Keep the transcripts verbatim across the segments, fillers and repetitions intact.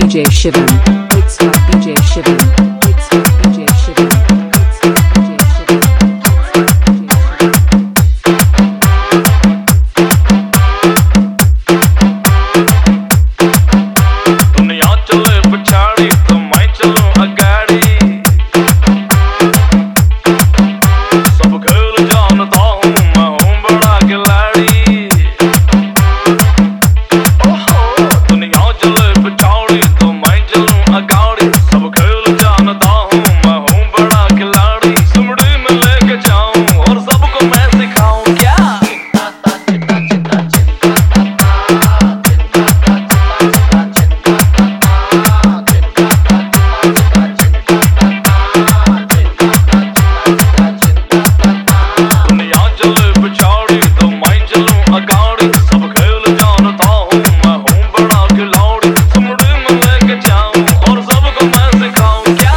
J Shivam. Mixed by D J Shivam. Mixed by D J Shivam. Mixed by D J Shivam. दुनिया चले पछाड़ी तो मैं चलूं अगाड़ी सब खेल जानता हूँ मैं हूँ बड़ा खिलाड़ी ओहो दुनिया चले पछाड़ी तो मैं चलूं अगाड़ी सब खेल जानता हूँ मैं हूँ बड़ा खिलाड़ी सुमड़ी में लेके जाऊं और सबको मैं सिखाऊं क्या दुनिया चले पछाड़ी तो मैं चलूं अगाड़ी सब खेल जानता हूँ मैं हूँ बड़ा खिलाड़ी सुमड़ी में लेके जाऊं और सबको मैं सिखाऊं क्या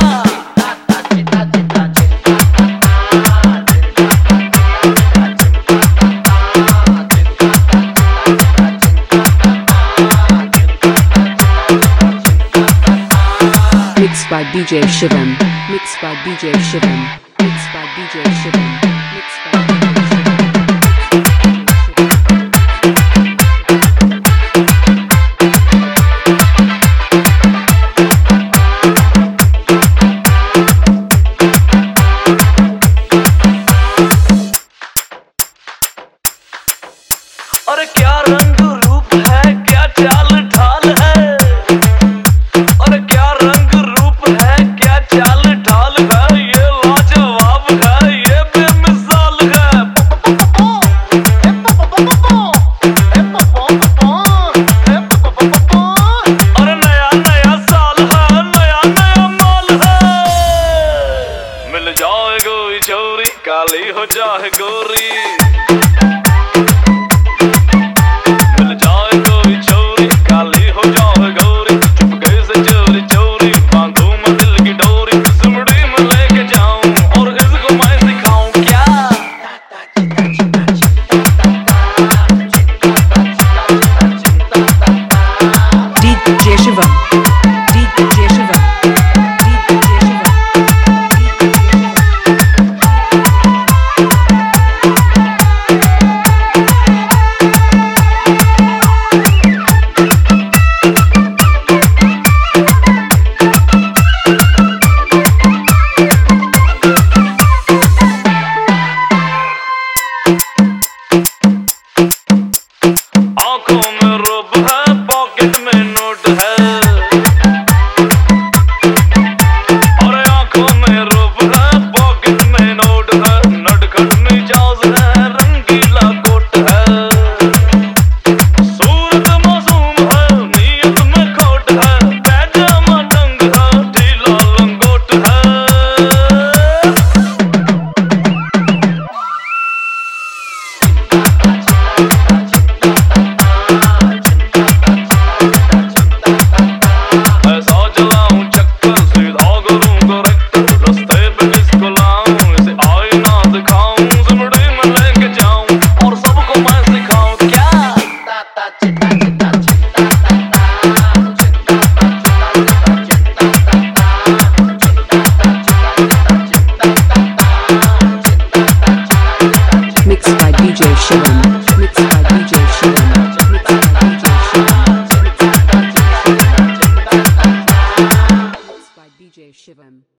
Mixed by D J Shivam. Mixed by D J Shivam. Mixed by D J Shivam. Mixed by D J अरे क्या रंग रूप है क्या चाल ढाल है अरे क्या रंग रूप है क्या चाल ढाल है ये लाजवाब है ये बेमिसाल है अरे नया नया साल है नया नया माल है मिल जाए कोई चोरी काली हो जाए गोरी मिल जाए कोई चोरी काली हो जाए गोरी चुपके से चोरी चोरी बांधूं मैं दिल की डोरी सुमड़ी में लेके जाऊं और इसको मैं सिखाऊं क्या D J Shivam. D J Shivam. D J Shivam. आंखों में रूप है पॉकेट में नोट है और आंखों में रूप है पॉकेट में नोट है नटखट मिजाज है रंगीला कोट है सूरत मासूम है नीयत में खोट है पैजामा डंग है ढीला लंगोट है ऐसा चलाऊं चक्कर सीधा करूं करेक्टर रास्ते पे किसको लाऊं इसे आईना दिखाऊं सुमड़ी में लेके जाऊं और सबको मैं सिखाऊं क्या Mixed by D J Shivam. Mixed by D J Shivam. Mixed by D J Shivam. Mixed by D J Shivam. Mixed by D J Shivam.